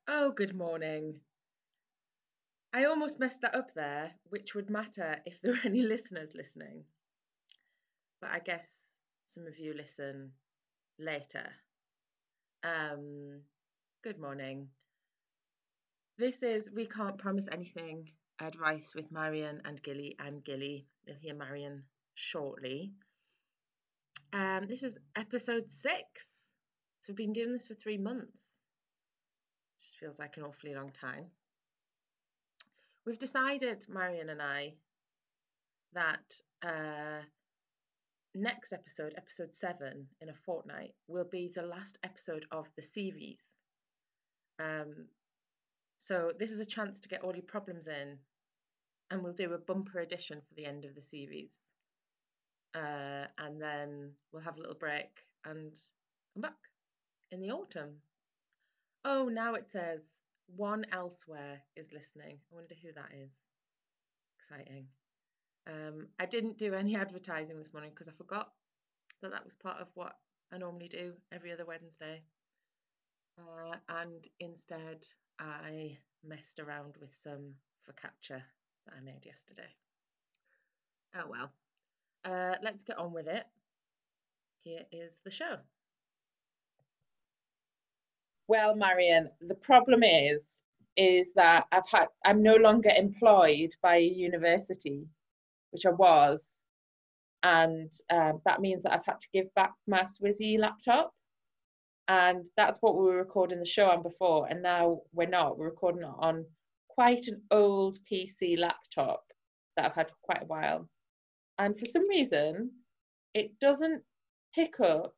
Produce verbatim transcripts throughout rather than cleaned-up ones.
Oh, good morning. I almost messed that up there, which would matter if there were any listeners listening. But I guess some of you listen later. Um, good morning. This is We Can't Promise Anything, Advice with Marion and Gilly. I'm Gilly. You'll hear Marion shortly. Um, this is episode six. So we've been doing this for three months. Just feels like an awfully long time. We've decided, Marion and I, that uh, next episode, episode seven, in a fortnight, will be the last episode of the series. Um, so this is a chance to get all your problems in, and we'll do a bumper edition for the end of the series. Uh, and then we'll have a little break and come back in the autumn. Oh, now it says one elsewhere is listening. I wonder who that is. Exciting. Um, I didn't do any advertising this morning because I forgot that that was part of what I normally do every other Wednesday. Uh, and instead, I messed around with some focaccia that I made yesterday. Oh well. Uh, let's get on with it. Here is the show. Well, Marion, the problem is, is that I've had I'm no longer employed by a university, which I was, and um, that means that I've had to give back my Swizzy laptop. And that's what we were recording the show on before, and now we're not. We're recording it on quite an old P C laptop that I've had for quite a while. And for some reason, it doesn't pick up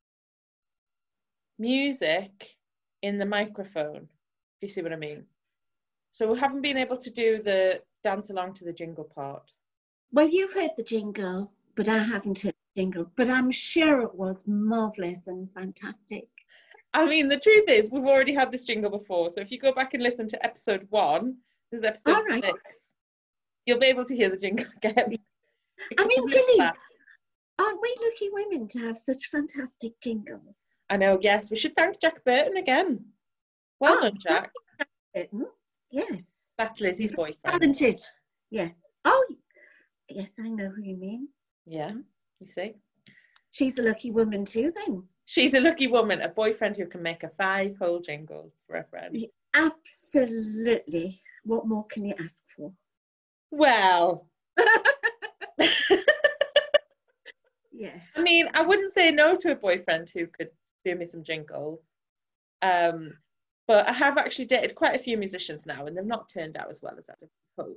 music in the microphone, if you see what I mean. So we haven't been able to do the dance along to the jingle part. Well, you've heard the jingle, but I haven't heard the jingle. But I'm sure it was marvellous and fantastic. I mean, the truth is, we've already had this jingle before. So if you go back and listen to episode one, this is episode All right. six, you'll be able to hear the jingle again. I mean, Gilly, aren't we lucky women to have such fantastic jingles? I know, yes. We should thank Jack Burton again. Well oh, done, Jack. Burton. Yes. That's Lizzie's boyfriend. Talented. Yes. Oh, yes, I know who you mean. Yeah, you see. She's a lucky woman too, then. She's a lucky woman, a boyfriend who can make a five whole jingles for a friend. Absolutely. What more can you ask for? Well. Yeah. I mean, I wouldn't say no to a boyfriend who could do me some jingles. Um, but I have actually dated quite a few musicians now, and they've not turned out as well as I'd have hoped.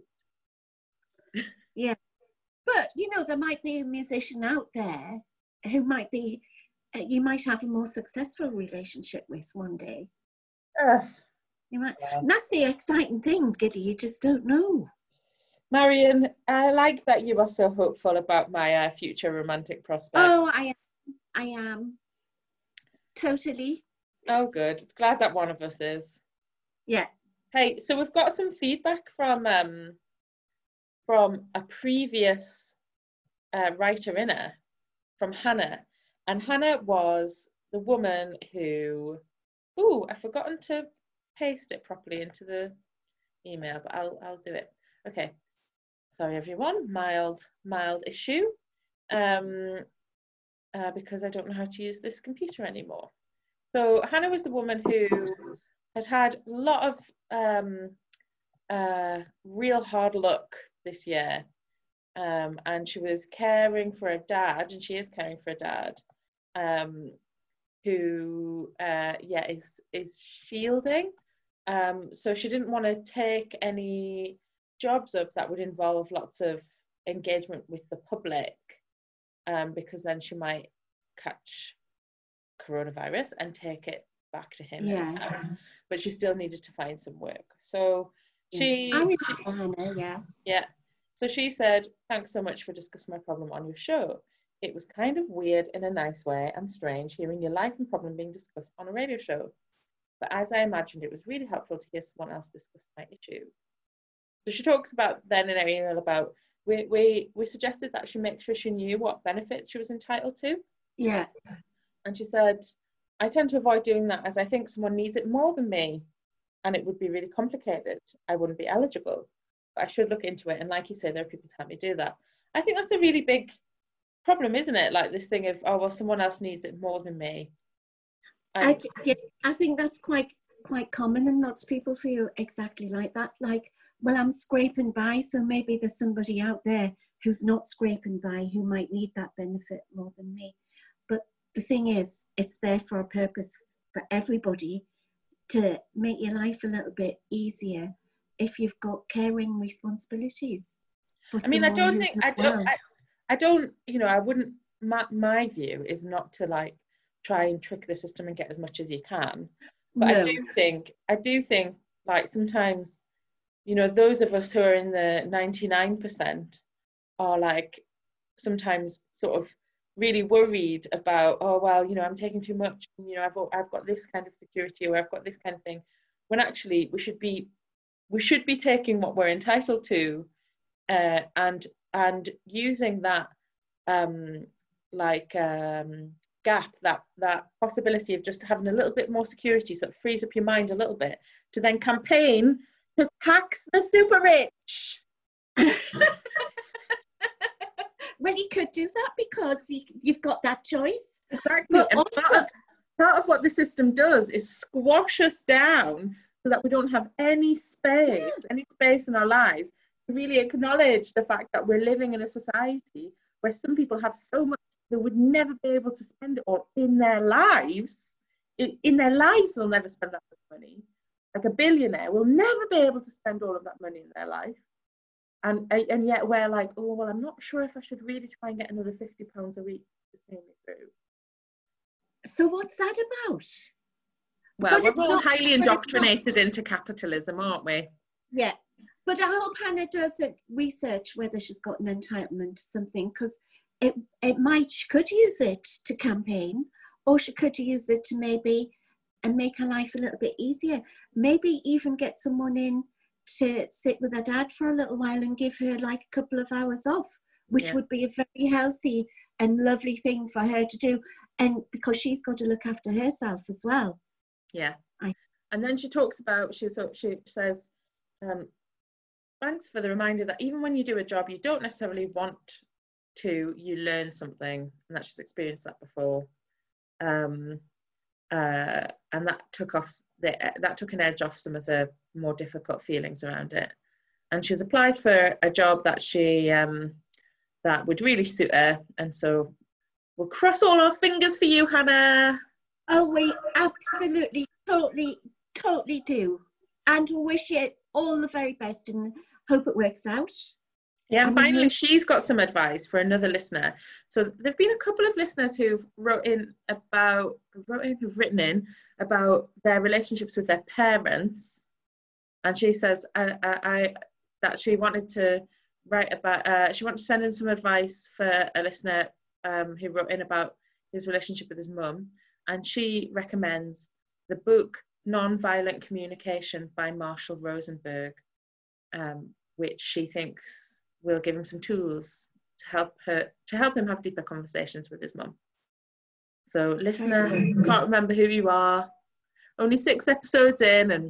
Yeah. But, you know, there might be a musician out there who might be, uh, you might have a more successful relationship with one day. Uh, you might. Yeah. And that's the exciting thing, Gilly. You just don't know. Marion, I like that you are so hopeful about my uh, future romantic prospects. Oh, I am. I am. Totally. Oh, good. It's glad that one of us is. Yeah. Hey, so we've got some feedback from um from a previous uh, writer inner, from Hannah, and Hannah was the woman who, oh, I've forgotten to paste it properly into the email, but I'll I'll do it. Okay. Sorry, everyone. Mild, mild issue, um, uh, because I don't know how to use this computer anymore. So Hannah was the woman who had had a lot of um, uh, real hard luck this year, um, and she was caring for a dad, and she is caring for a dad, um, who, uh, yeah, is is shielding. Um, so she didn't want to take any jobs up that would involve lots of engagement with the public, um, because then she might catch coronavirus and take it back to him. Yeah. But she still needed to find some work. So yeah. she, I she Hannah, yeah. Yeah. So she said, thanks so much for discussing my problem on your show. It was kind of weird in a nice way and strange hearing your life and problem being discussed on a radio show. But as I imagined, it was really helpful to hear someone else discuss my issue. So she talks about then in her email about, we, we, we suggested that she make sure she knew what benefits she was entitled to. Yeah. And she said, I tend to avoid doing that as I think someone needs it more than me. and it would be really complicated, I wouldn't be eligible. But I should look into it. And like you say, there are people to help me do that. I think that's a really big problem, isn't it? Like this thing of, oh, well, someone else needs it more than me. I, yeah, I think that's quite quite common, and lots of people feel exactly like that. Like, well, I'm scraping by, so maybe there's somebody out there who's not scraping by who might need that benefit more than me. But the thing is, it's there for a purpose for everybody, to make your life a little bit easier if you've got caring responsibilities. For I mean, I don't someone think, who's I not don't, well. I, I don't, you know, I wouldn't, my, my view is not to like try and trick the system and get as much as you can. But No. I do think, I do think like sometimes, you know, those of us who are in the ninety-nine percent are like sometimes sort of really worried about, oh, well, you know, I'm taking too much, you know, I've, I've got this kind of security, or I've got this kind of thing, when actually we should be, we should be taking what we're entitled to, uh, and, and using that, um, like, um, gap, that, that possibility of just having a little bit more security, so it frees up your mind a little bit, to then campaign to tax the super rich. Well, you could do that because you, you've got that choice. Exactly. But And also, part, of, part of what the system does is squash us down so that we don't have any space, yeah. any space in our lives to really acknowledge the fact that we're living in a society where some people have so much they would never be able to spend it all in their lives. In, in their lives, they'll never spend that much money. Like a billionaire will never be able to spend all of that money in their life. And, and yet we're like, oh, well, I'm not sure if I should really try and get another fifty pounds a week to see me through. So what's that about? Well, but we're all not, highly indoctrinated into capitalism, aren't we? Yeah. But I hope Hannah does research whether she's got an entitlement to something, because it, it might, she could use it to campaign, or she could use it to maybe and make her life a little bit easier. Maybe even get someone in to sit with her dad for a little while and give her like a couple of hours off, which yeah. would be a very healthy and lovely thing for her to do. And because she's got to look after herself as well. Yeah. I, and then she talks about, she, she says, um, thanks for the reminder that even when you do a job you don't necessarily want to, you learn something, and that she's experienced that before. Um, uh, and that took off the, that took an edge off some of the more difficult feelings around it. And she's applied for a job that she um, that would really suit her, and so we'll cross all our fingers for you, Hannah. Oh, we absolutely, totally, totally do, and we wish you all the very best and hope it works out. Yeah, and I mean, finally, she's got some advice for another listener. So there've been a couple of listeners who've wrote in about, wrote in, who've written in about their relationships with their parents, and she says I, I, I that she wanted to write about. Uh, she wanted to send in some advice for a listener um, who wrote in about his relationship with his mum, and she recommends the book Non-Violent Communication by Marshall Rosenberg, um, which she thinks will give him some tools to help her to help him have deeper conversations with his mum. So, listener, can't remember who you are. Only six episodes in, and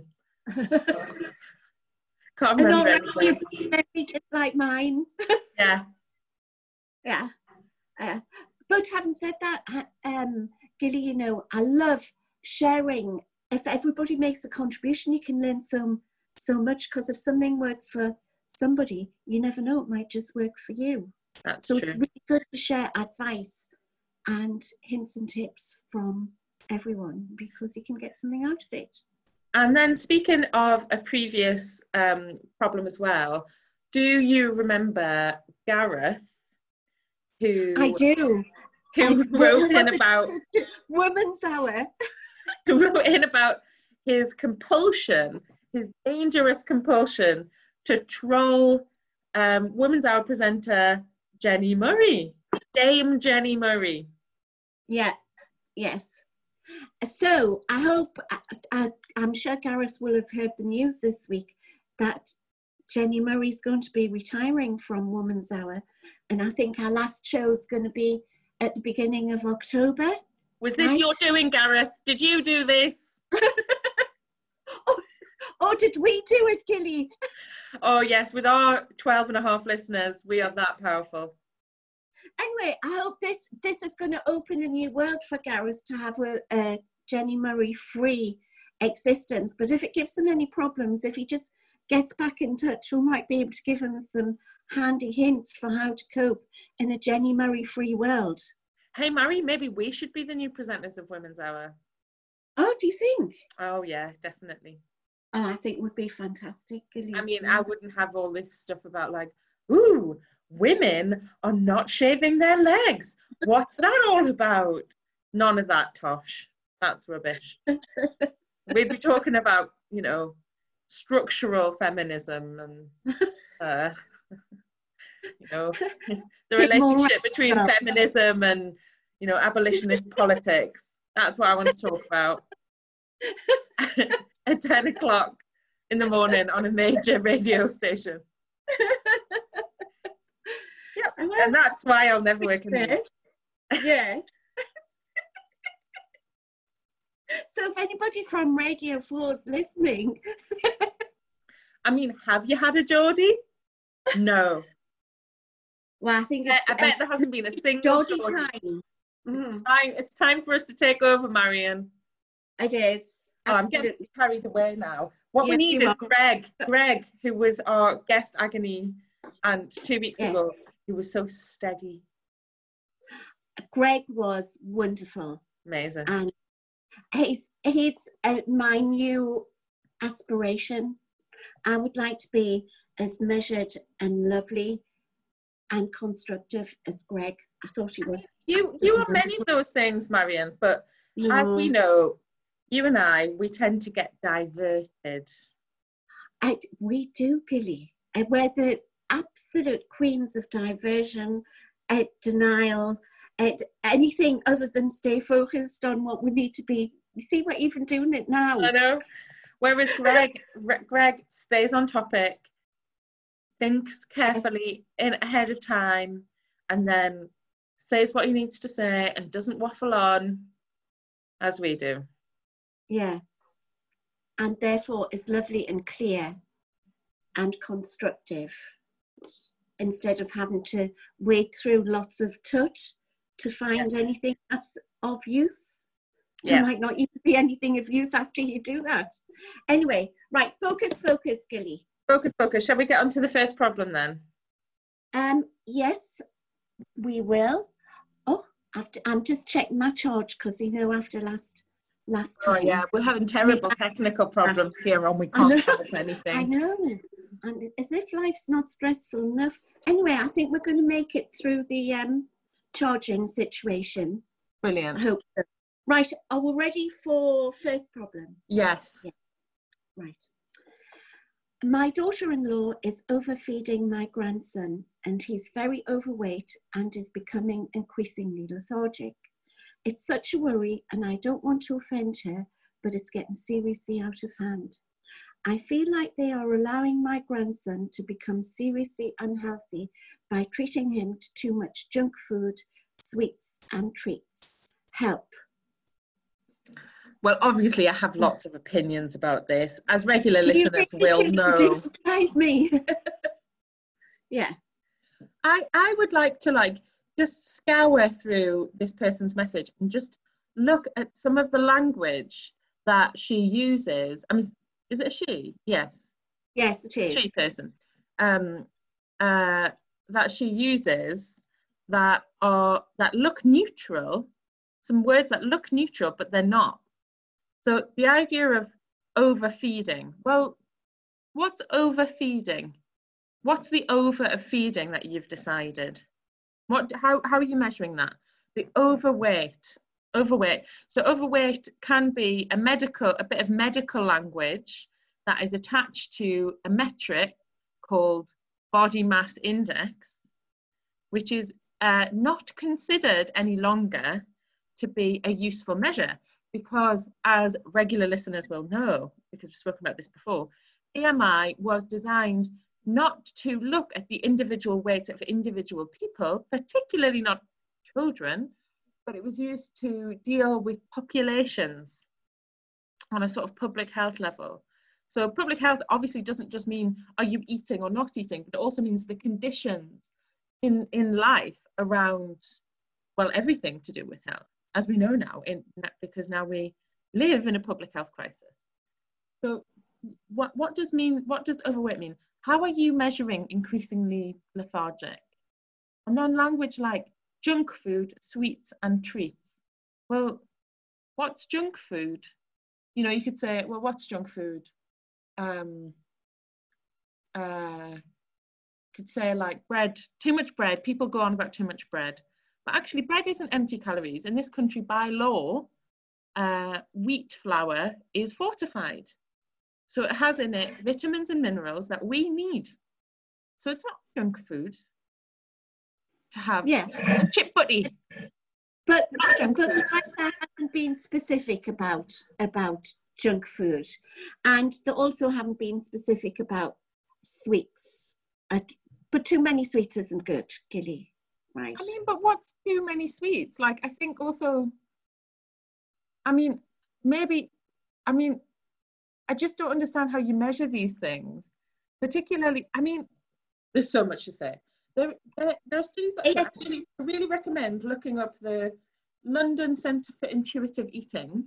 can't remember. And already you've just like mine. Yeah, yeah. Uh, but having said that, um, Gilly, you know, I love sharing. If everybody makes a contribution, you can learn so so much. Because if something works for somebody, you never know, it might just work for you. That's so true. It's really good to share advice and hints and tips from everyone, because you can get something out of it. And then, speaking of a previous um, problem as well, do you remember Gareth, who I do who I, wrote in about Women's Hour who wrote in about his compulsion, his dangerous compulsion to troll um, Women's Hour presenter Jenny Murray, Dame Jenny Murray. Yeah, yes. So I hope, I, I, I'm sure Gareth will have heard the news this week that Jenny Murray's going to be retiring from Women's Hour. And I think our last show is going to be at the beginning of October. Was this right? your doing, Gareth? Did you do this? oh, did we do it, Gilly? Oh yes, with our twelve and a half listeners, we are that powerful. Anyway, I hope this this is going to open a new world for Gareth to have a, a Jenny Murray free existence. But if it gives him any problems, if he just gets back in touch, we might be able to give him some handy hints for how to cope in a Jenny Murray free world. Hey Mary, maybe we should be the new presenters of Women's Hour. Oh, do you think? Oh yeah, definitely. Oh, I think it would be fantastic. Gilly. I mean, I wouldn't have all this stuff about like, ooh, women are not shaving their legs. What's that all about? None of that, Tosh. That's rubbish. We'd be talking about, you know, structural feminism and, uh, you know, the relationship between feminism and, you know, abolitionist politics. That's what I want to talk about. At ten o'clock in the morning on a major radio station. Yep. And that's why I'll never work in the news. Yeah. So if anybody from Radio four is listening. I mean, have you had a Geordie? No. Well, I think it's, I, I bet uh, there hasn't been a single Geordie Geordie. time. It's, mm. time. It's time for us to take over, Marion. It is. Oh, I'm getting carried away now. What yeah, we need is are. Greg, Greg, who was our guest agony and two weeks yes. ago, who was so steady. Greg was wonderful. Amazing. And he's, he's uh, my new aspiration. I would like to be as measured and lovely and constructive as Greg. I thought he was. You, you are many of those things, Marion, but no. as we know, you and I, we tend to get diverted. I, we do, Gilly. And we're the absolute queens of diversion, at denial, at anything other than stay focused on what we need to be. You see, we're even doing it now. I know. Whereas Greg, Greg stays on topic, thinks carefully yes. in ahead of time, and then says what he needs to say and doesn't waffle on, as we do. Yeah, and therefore is lovely and clear and constructive instead of having to wade through lots of tut to find yeah. anything that's of use. Yeah. There might not even be anything of use after you do that. Anyway, right, focus, focus, Gilly. Focus, focus. Shall we get on to the first problem then? Um, yes, we will. Oh, after, I'm just checking my charge because, you know, after last... last time. Oh yeah, we're having terrible technical problems here on We Can't Help Anything. I know, and as if life's not stressful enough. Anyway, I think we're going to make it through the um, charging situation. Brilliant. I hope so. Right, are we ready for first problem? Yes. Yeah. Right. My daughter-in-law is overfeeding my grandson and he's very overweight and is becoming increasingly lethargic. It's such a worry and I don't want to offend her, but it's getting seriously out of hand. I feel like they are allowing my grandson to become seriously unhealthy by treating him to too much junk food, sweets and treats. Help. Well, obviously I have lots of opinions about this, as regular do listeners really will know. Do surprise me. Yeah. I, I would like to like just scour through this person's message and just look at some of the language that she uses. I mean, is it a she? Yes. Yes, it is. She person. Um, uh, that she uses that are that look neutral. Some words that look neutral, but they're not. So the idea of overfeeding. Well, what's overfeeding? What's the over of feeding that you've decided? What? How, how are you measuring that? The overweight, overweight. So overweight can be a medical, a bit of medical language that is attached to a metric called body mass index, which is uh, not considered any longer to be a useful measure because, as regular listeners will know, because we've spoken about this before, B M I was designed not to look at the individual weights of individual people, particularly not children, but it was used to deal with populations on a sort of public health level. So public health obviously doesn't just mean are you eating or not eating, but it also means the conditions in, in life around, well, everything to do with health, as we know now, in, because now we live in a public health crisis. So what, what does mean, what does overweight mean? How are you measuring increasingly lethargic? And then language like junk food, sweets and treats. Well, what's junk food? You know, you could say, well, what's junk food? Um, uh, could say like bread, too much bread. People go on about too much bread. But actually, bread isn't empty calories. In this country, by law, uh, wheat flour is fortified. So it has in it vitamins and minerals that we need. So it's not junk food to have. Yeah. Chip butty. But but China hasn't been specific about about junk food, and they also haven't been specific about sweets. Uh, but too many sweets isn't good, Gilly. Right. I mean, but what's too many sweets? Like, I think also, I mean, maybe, I mean, I just don't understand how you measure these things. Particularly, I mean, there's so much to say. There, there, there are studies that I really, really recommend looking up the London Centre for Intuitive Eating.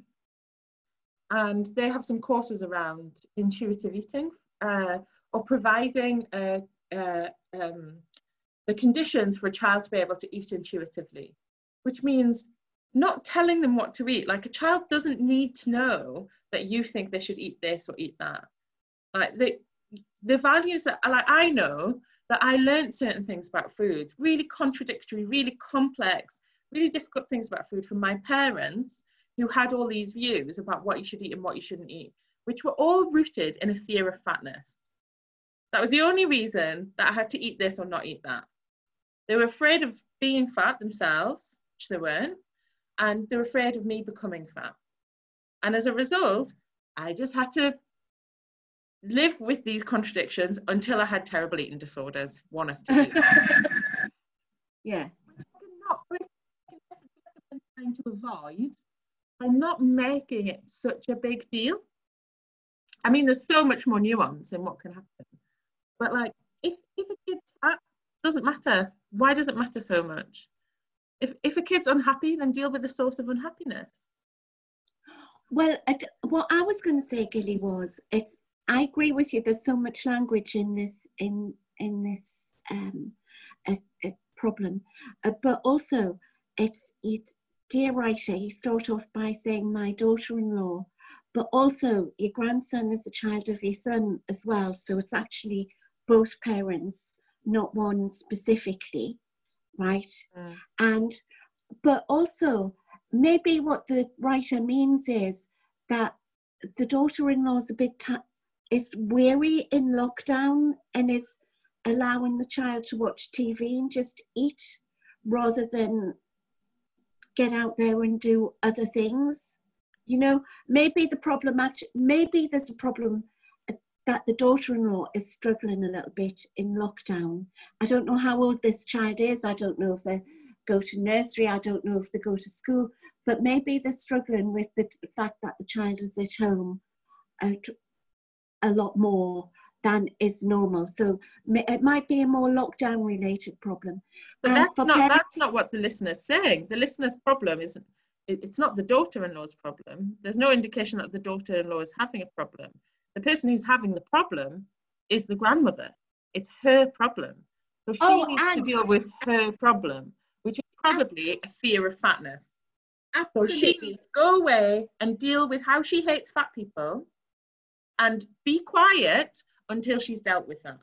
And they have some courses around intuitive eating uh, or providing a, a, um, the conditions for a child to be able to eat intuitively, which means not telling them what to eat. Like, a child doesn't need to know that you think they should eat this or eat that. Like the, the values that, like, I know that I learned certain things about food, really contradictory, really complex, really difficult things about food from my parents who had all these views about what you should eat and what you shouldn't eat, which were all rooted in a fear of fatness. That was the only reason that I had to eat this or not eat that. They were afraid of being fat themselves, which they weren't, and they were afraid of me becoming fat. And as a result, I just had to live with these contradictions until I had terrible eating disorders, one after the other. Yeah. Not trying to avoid by not making it such a big deal. I mean, there's so much more nuance in what can happen. But like, if, if a kid's fat, doesn't matter. Why does it matter so much? If, if a kid's unhappy, then deal with the source of unhappiness. Well, what I was going to say, Gilly, was it's. I agree with you. There's so much language in this in in this um, a, a problem, uh, but also it's it. Dear writer, you start off by saying my daughter-in-law, but also your grandson is a child of your son as well. So it's actually both parents, not one specifically, right? Mm. And but also maybe what the writer means is that the daughter-in-law is a bit t- is weary in lockdown and is allowing the child to watch T V and just eat rather than get out there and do other things. You know, maybe the problem actually, maybe there's a problem that the daughter-in-law is struggling a little bit in lockdown. I don't know how old this child is. I don't know if they go to nursery. I don't know if they go to school, but maybe they're struggling with the fact that the child is at home a, a lot more than is normal. So it might be a more lockdown related problem. But that's not, parents, that's not what the listener's saying. The listener's problem is, it's not the daughter-in-law's problem. There's no indication that the daughter-in-law is having a problem. The person who's having the problem is the grandmother. It's her problem. So she oh, needs to deal with her problem, which is probably a fear of fatness. Absolutely. So she needs to go away and deal with how she hates fat people and be quiet until she's dealt with that.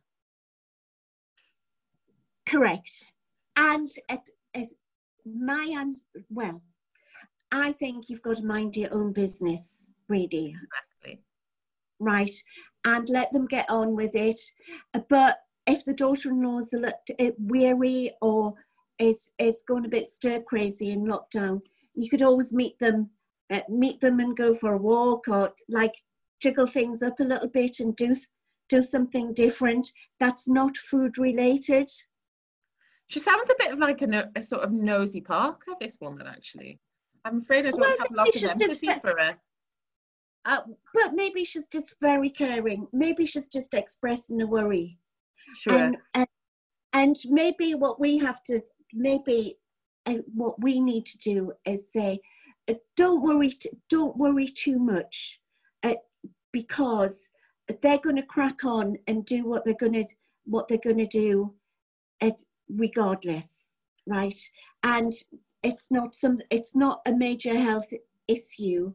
Correct. And at, at my answer, well, I think you've got to mind your own business, really. Exactly. Right. And let them get on with it. But if the daughter-in-law is a little weary or is, is going a bit stir-crazy in lockdown, you could always meet them, uh, meet them and go for a walk or like jiggle things up a little bit and do do something different that's not food related. She sounds a bit of like a, no, a sort of nosy Parker, this woman, actually. I'm afraid I don't well, have a lot of empathy for her. uh, but maybe she's just very caring. Maybe she's just expressing a worry. Sure. And, and, and maybe what we have to, maybe uh, what we need to do is say, uh, don't worry, t- don't worry too much, uh, because they're going to crack on and do what they're going to, what they're going to do uh, regardless, right? And it's not some, it's not a major health issue.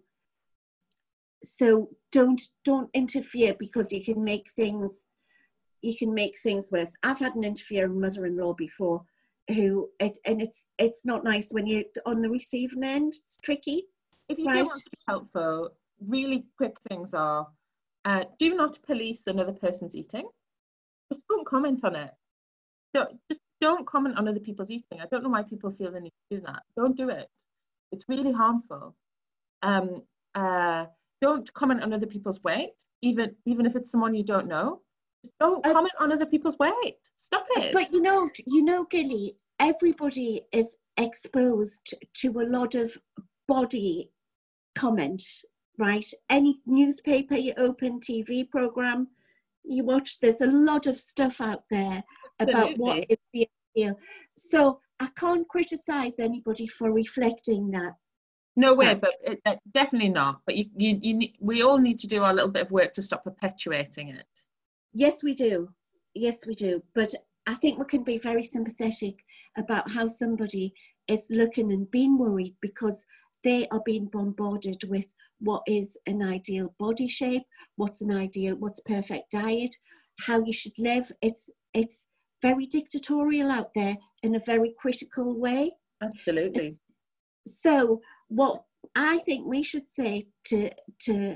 So don't don't interfere, because you can make things you can make things worse. I've had an interfering mother-in-law before, who it, and it's it's not nice when you're on the receiving end. It's tricky. If you right? do want to be helpful, really quick things are: uh, do not police another person's eating. Just don't comment on it. Don't, just don't comment on other people's eating. I don't know why people feel the need to do that. Don't do it. It's really harmful. Um, uh, don't comment on other people's weight, even even if it's someone you don't know. Just don't Uh, comment on other people's weight. Stop it. But you know, you know, Gilly, everybody is exposed to a lot of body comment, right? Any newspaper you open, T V program you watch, there's a lot of stuff out there about Absolutely. what is the ideal. So I can't criticize anybody for reflecting that. No way, but it, it, definitely not. But you, you, you need, we all need to do our little bit of work to stop perpetuating it. Yes, we do. Yes, we do. But I think we can be very sympathetic about how somebody is looking and being worried because they are being bombarded with what is an ideal body shape, what's an ideal, what's perfect diet, how you should live. It's it's very dictatorial out there in a very critical way. Absolutely. So what I think we should say to to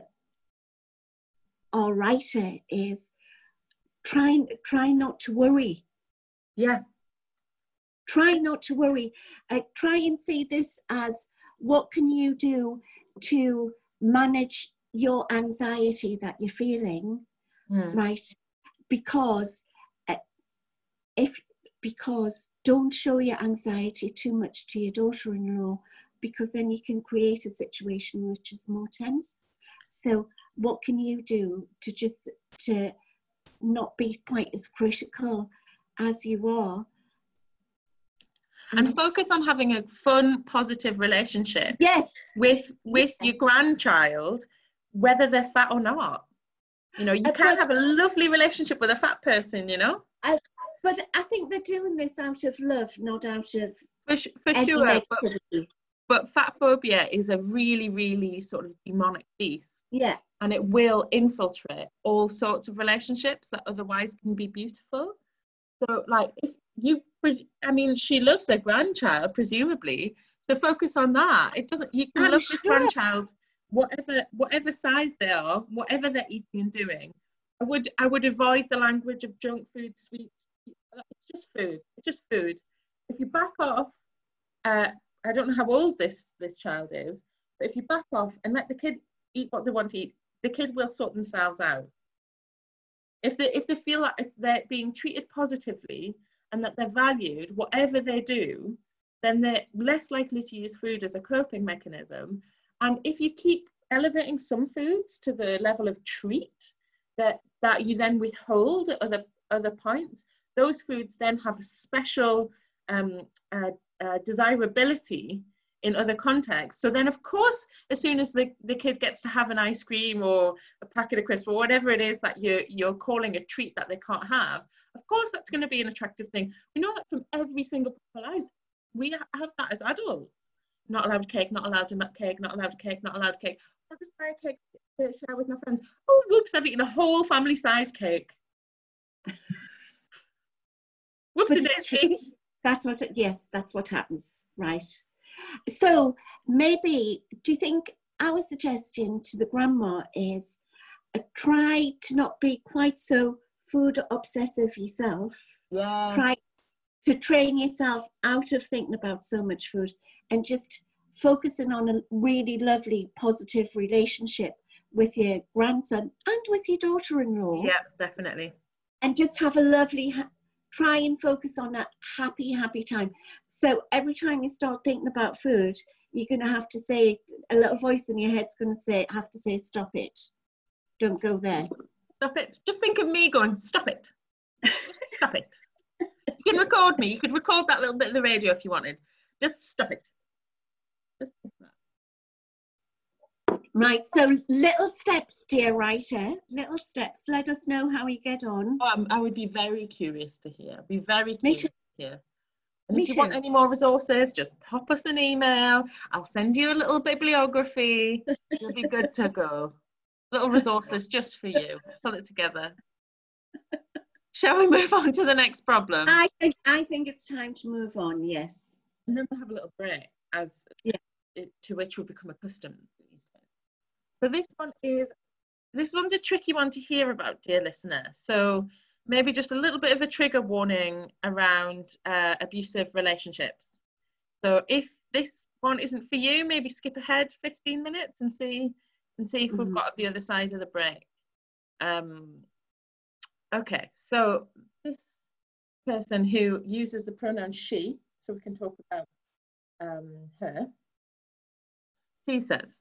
our writer is try try not to worry. Yeah. Try not to worry. Uh, try and see this as what can you do to manage your anxiety that you're feeling, mm. right? Because uh, if because don't show your anxiety too much to your daughter-in-law, because then you can create a situation which is more tense. So what can you do to just to not be quite as critical as you are? And focus on having a fun, positive relationship. Yes. With with yes. your grandchild, whether they're fat or not. You know, you uh, can't have a lovely relationship with a fat person, you know? I, but I think they're doing this out of love, not out of For, for sure, but, but fat phobia is a really, really sort of demonic beast. Yeah. And it will infiltrate all sorts of relationships that otherwise can be beautiful. So, like, if you, I mean, she loves her grandchild, presumably. So focus on that. It doesn't, you can I'm love sure. this grandchild, whatever, whatever size they are, whatever they're eating and doing. I would, I would avoid the language of junk food, sweets. It's just food. It's just food. If you back off, uh, I don't know how old this this child is, but if you back off and let the kid eat what they want to eat, the kid will sort themselves out. If they if they feel like they're being treated positively and that they're valued, whatever they do, then they're less likely to use food as a coping mechanism. And if you keep elevating some foods to the level of treat that that you then withhold at other other points, those foods then have a special um, uh, uh, desirability in other contexts. So then, of course, as soon as the, the kid gets to have an ice cream or a packet of crisps or whatever it is that you're, you're calling a treat that they can't have, of course, that's going to be an attractive thing. We know that from every single part of our lives. We have that as adults. Not allowed cake, not allowed a nut cake, not allowed cake, not allowed cake. I'll just buy a cake to share with my friends. Oh, whoops, I've eaten a whole family-sized cake. Whoopsie-daisy. That's what, it, yes, that's what happens, right? So maybe, do you think our suggestion to the grandma is uh, try to not be quite so food obsessive yourself. Yeah. Try to train yourself out of thinking about so much food and just focusing on a really lovely, positive relationship with your grandson and with your daughter-in-law. Yeah, definitely. And just have a lovely, ha- try and focus on that happy, happy time. So every time you start thinking about food, you're going to have to say, a little voice in your head's going to say, have to say, stop it. Don't go there. Stop it. Just think of me going, stop it. Just stop it. You can record me. You could record that little bit of the radio if you wanted. Just stop it. Just think that. Right, so little steps, dear writer, little steps. Let us know how you get on. Um, I would be very curious to hear. Be very Me curious too. to hear. And Me if you too. want any more resources, just pop us an email. I'll send you a little bibliography. You'll be good to go. Little resources just for you. Pull it together. Shall we move on to the next problem? I think I think it's time to move on. Yes. And then we'll have a little break, as Yeah. it, to which we've become accustomed these days. So this one is, this one's a tricky one to hear about, dear listener. So maybe just a little bit of a trigger warning around uh, abusive relationships. So if this one isn't for you, maybe skip ahead fifteen minutes and see and see if we've Mhm. got the other side of the break. Um, okay, so this person who uses the pronoun she, so we can talk about um, her, she says,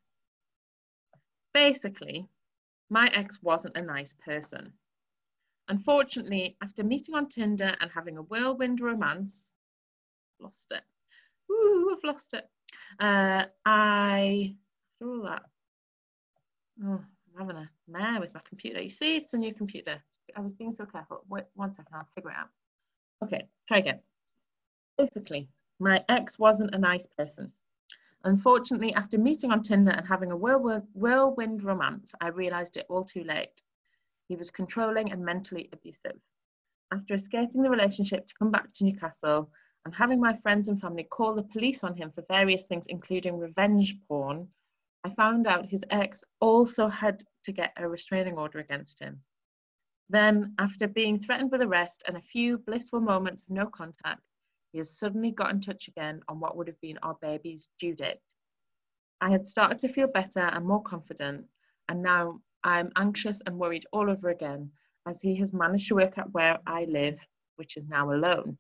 basically, my ex wasn't a nice person. Unfortunately, after meeting on Tinder and having a whirlwind romance, lost it. Ooh, I've lost it. Uh, I, after all that, oh, I'm having a mare with my computer. You see, it's a new computer. I was being so careful. Wait one second, I'll figure it out. Okay, try again. Basically, my ex wasn't a nice person. Unfortunately, after meeting on Tinder and having a whirlwind, whirlwind romance, I realised it all too late. He was controlling and mentally abusive. After escaping the relationship to come back to Newcastle and having my friends and family call the police on him for various things, including revenge porn, I found out his ex also had to get a restraining order against him. Then, after being threatened with arrest and a few blissful moments of no contact, he has suddenly got in touch again on what would have been our baby's due date. I had started to feel better and more confident, and now I'm anxious and worried all over again, as he has managed to work out where I live, which is now alone.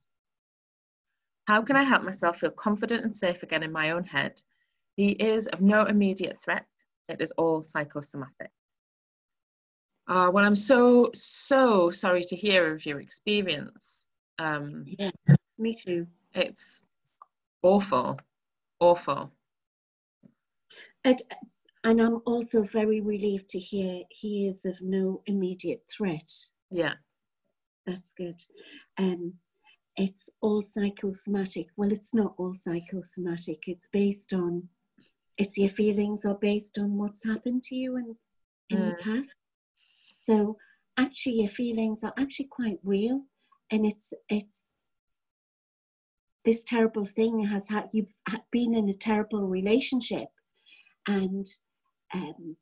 How can I help myself feel confident and safe again in my own head? He is of no immediate threat. It is all psychosomatic. Uh, well, I'm so, so sorry to hear of your experience. Um, Yeah, me too. It's awful, awful. And, and I'm also very relieved to hear he is of no immediate threat. Yeah. That's good. Um, it's all psychosomatic. Well, it's not all psychosomatic. It's based on, it's your feelings are based on what's happened to you in, in Mm. the past. So actually your feelings are actually quite real, and it's, it's, this terrible thing has had, you've been in a terrible relationship, and um,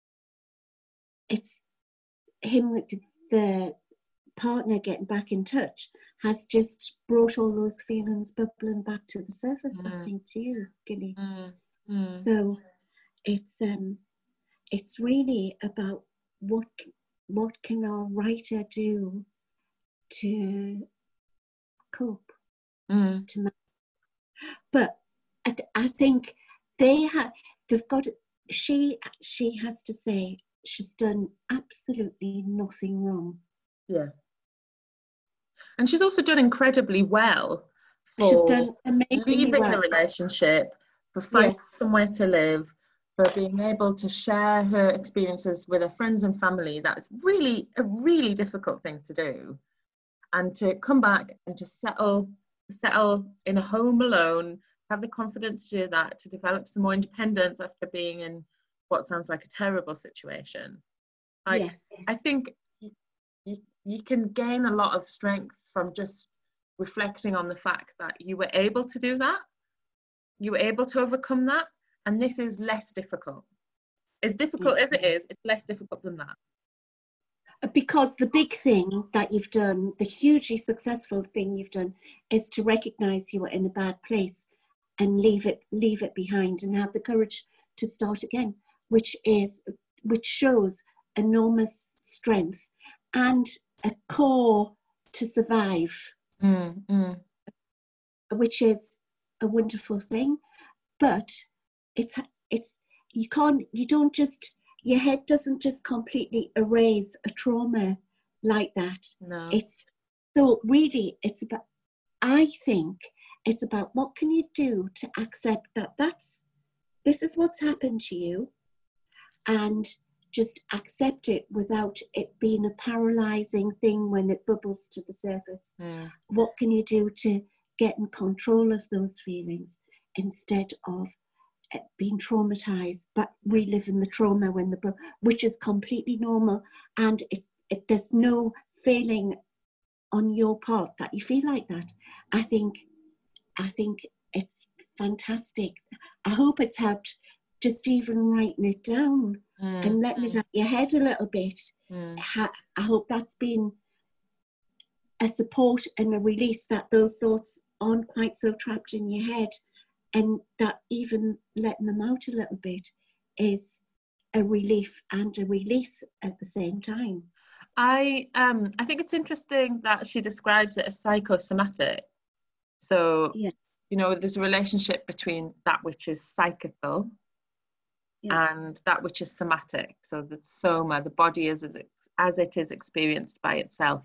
it's him, the partner getting back in touch has just brought all those feelings bubbling back to the surface, Mm. I think, to you, Gilly. Mm. Mm. So it's um, it's really about what what can our writer do to cope, Mm. to manage. But I, I think they have, they've got, she she has to say she's done absolutely nothing wrong. Yeah. And she's also done incredibly well for She's done amazingly leaving well. the relationship, for finding Yes. somewhere to live, for being able to share her experiences with her friends and family. That's really a really difficult thing to do. And to come back and to settle, to settle in a home alone, have the confidence to do that, to develop some more independence after being in what sounds like a terrible situation. Like, Yes. I think you, you, you can gain a lot of strength from just reflecting on the fact that you were able to do that, you were able to overcome that, and this is less difficult. As difficult Yeah. as it is, it's less difficult than that. Because the big thing that you've done, the hugely successful thing you've done, is to recognize you were in a bad place and leave it, leave it behind, and have the courage to start again, which is, which shows enormous strength and a core to survive, Mm, mm. which is a wonderful thing. But it's it's you can't you don't just your head doesn't just completely erase a trauma like that. No. It's so really it's about, I think it's about what can you do to accept that that's this is what's happened to you, and just accept it without it being a paralyzing thing when it bubbles to the surface. Mm. What can you do to get in control of those feelings instead of being traumatized, but reliving the trauma when the bu- which is completely normal, and it, it there's no feeling on your part that you feel like that. I think I think it's fantastic. I hope it's helped just even writing it down Mm. and letting it out your head a little bit. Mm. I hope that's been a support and a release, that those thoughts aren't quite so trapped in your head, and that even letting them out a little bit is a relief and a release at the same time. I um I think it's interesting that she describes it as psychosomatic. So, yeah. you know, there's a relationship between that which is psychical yeah. and that which is somatic. So the soma, the body is as, as it is experienced by itself.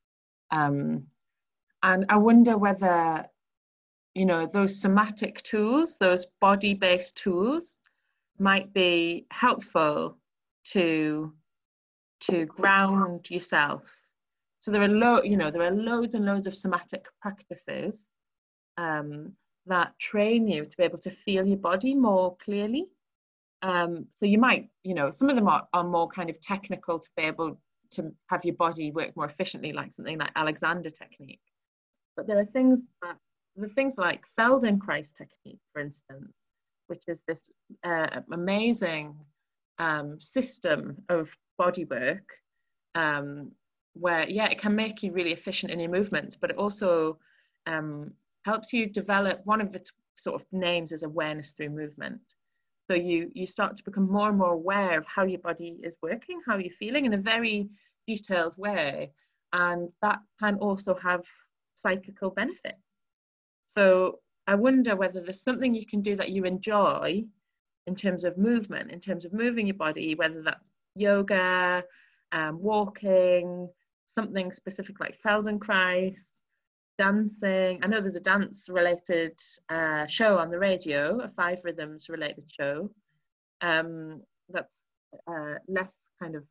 Um, and I wonder whether, you know, those somatic tools, those body-based tools might be helpful to to ground yourself. So there are lo- you know, there are loads and loads of somatic practices um, that train you to be able to feel your body more clearly. Um, so you might, you know, some of them are, are more kind of technical to be able to have your body work more efficiently, like something like Alexander technique. But there are things that, the things like Feldenkrais technique, for instance, which is this uh, amazing um, system of body work um, where, yeah, it can make you really efficient in your movements, but it also um, helps you develop, one of its sort of names is awareness through movement. So you, you start to become more and more aware of how your body is working, how you're feeling in a very detailed way. And that can also have psychical benefits. So I wonder whether there's something you can do that you enjoy in terms of movement, in terms of moving your body, whether that's yoga, um, walking, something specific like Feldenkrais, dancing. I know there's a dance related uh, show on the radio, a Five Rhythms related show. Um, that's uh, less kind of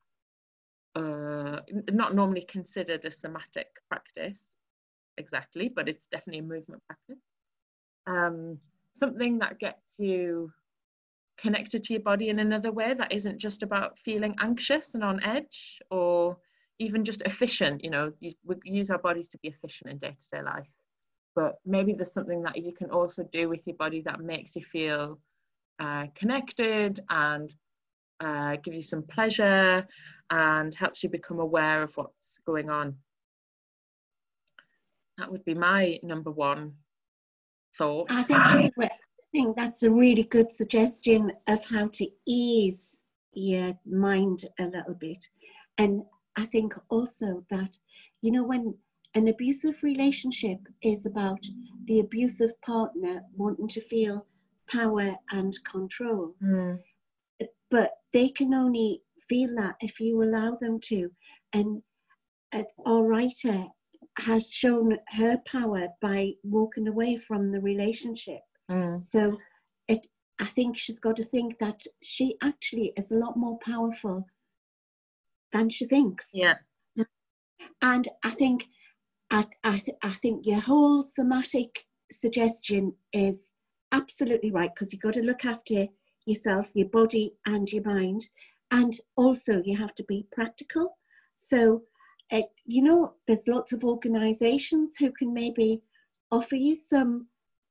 uh, not normally considered a somatic practice exactly, but it's definitely a movement practice. Um, something that gets you connected to your body in another way that isn't just about feeling anxious and on edge, or even just efficient. You know, you, we use our bodies to be efficient in day-to-day life, but maybe there's something that you can also do with your body that makes you feel uh, connected and uh, gives you some pleasure and helps you become aware of what's going on. That would be my number one thought. I think, I think that's a really good suggestion of how to ease your mind a little bit. And I think also that, you know, when an abusive relationship is about the abusive partner wanting to feel power and control, mm. but they can only feel that if you allow them to. And uh, our writer has shown her power by walking away from the relationship. Mm. So it, I think she's got to think that she actually is a lot more powerful than she thinks. Yeah. And I think I, I, I think your whole somatic suggestion is absolutely right, because you've got to look after yourself, your body and your mind. And also you have to be practical. So, uh, you know, there's lots of organisations who can maybe offer you some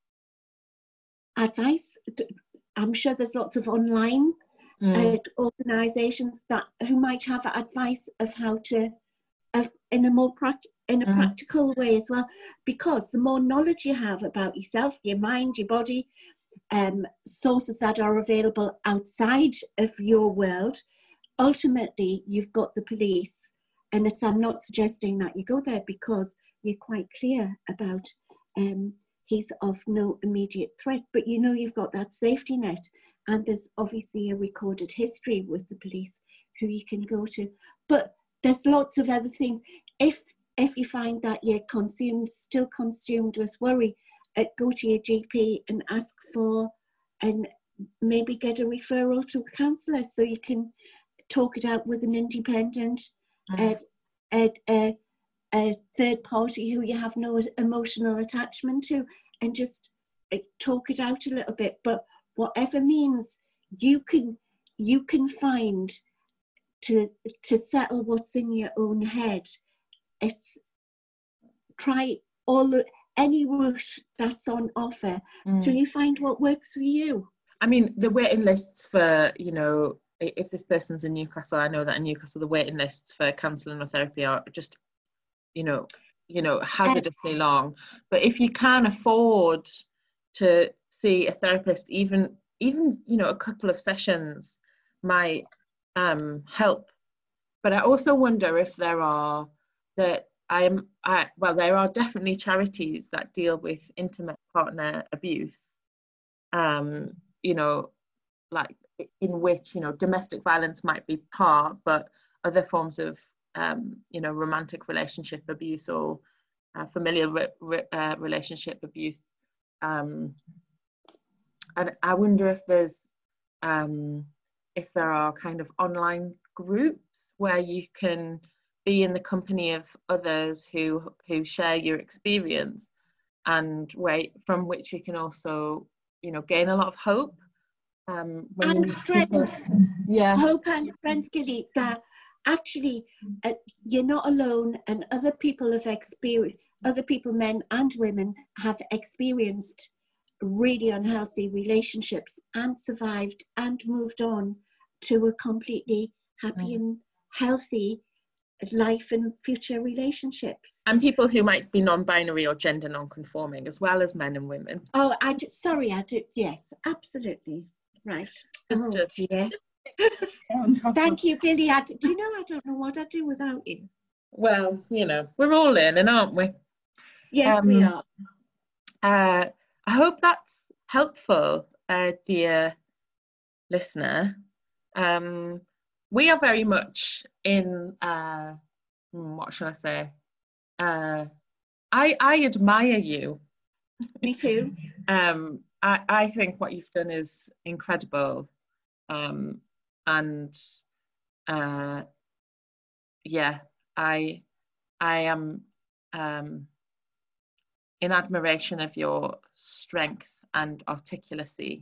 advice. I'm sure there's lots of online mm. uh, organisations that who might have advice of how to, of in a more practical, in a mm. practical way as well. Because the more knowledge you have about yourself, your mind, your body, um, sources that are available outside of your world, ultimately you've got the police. And it's, I'm not suggesting that you go there, because you're quite clear about um, he's of no immediate threat, but you know you've got that safety net. and there's obviously a recorded history with the police who you can go to. But there's lots of other things. If if you find that you're consumed, still consumed with worry, uh, go to your G P and ask for, and maybe get a referral to a counsellor so you can talk it out with an independent, mm. uh, uh, uh, a third party who you have no emotional attachment to, and just uh, talk it out a little bit. But whatever means you can you can find to to settle what's in your own head, it's try all the, any route that's on offer mm. till you find what works for you. I mean, the waiting lists for, you know, if this person's in Newcastle, I know that in Newcastle the waiting lists for counselling or therapy are just, you know, you know, hazardously long. But if you can afford to see a therapist, even even you know, a couple of sessions might um, help. But I also wonder if there are that I'm I well, there are definitely charities that deal with intimate partner abuse. Um, you know, like in which, you know, domestic violence might be part, but other forms of, um, you know, romantic relationship abuse or uh, familial re- re- uh, relationship abuse. Um, and I wonder if there's, um, if there are kind of online groups where you can be in the company of others who who share your experience, and where from which you can also, you know, gain a lot of hope. Um, when and you strength, yeah, hope and strength, Gilly, that actually uh, you're not alone, and other people have experienced, other people, men and women, have experienced really unhealthy relationships and survived and moved on to a completely happy mm. and healthy life and future relationships. And people who might be non-binary or gender non-conforming, as well as men and women. Oh, I do, sorry, I do. Yes, absolutely. Right. Just oh to, dear. Thank you, Gilly. I, do you know, I don't know what I'd do without you. Well, you know, we're all learning, aren't we? Yes, um, we are. Uh, I hope that's helpful, uh, dear listener. Um, we are very much in, uh, what shall I say? Uh, I, I admire you. Me too. um, I, I think what you've done is incredible. Um, and uh, yeah, I, I am um, in admiration of your strength and articulacy.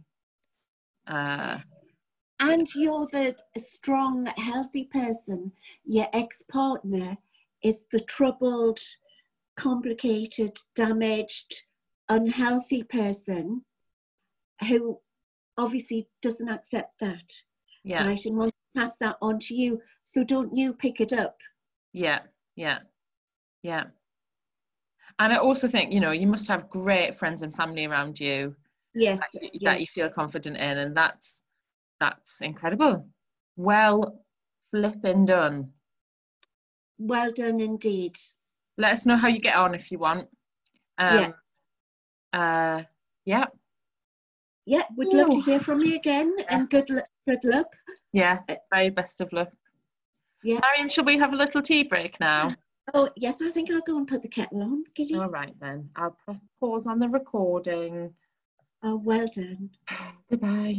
Uh, and yeah. You're the strong, healthy person. Your ex-partner is the troubled, complicated, damaged, unhealthy person who obviously doesn't accept that. Yeah. Right, and wants to pass that on to you. So don't you pick it up. Yeah, yeah, yeah. And I also think, you know, you must have great friends and family around you. Yes. That, yeah. that you feel confident in, and that's that's incredible. Well flipping done. Well done indeed. Let us know how you get on if you want. Um, yeah. Uh, yeah. Yeah, we'd Ooh. love to hear from you again, yeah. and good, l- good luck. Yeah, very best of luck. Yeah. Marion, shall we have a little tea break now? Oh, yes, I think I'll go and put the kettle on. Gilly. All right, then. I'll press pause on the recording. Oh, well done. Goodbye.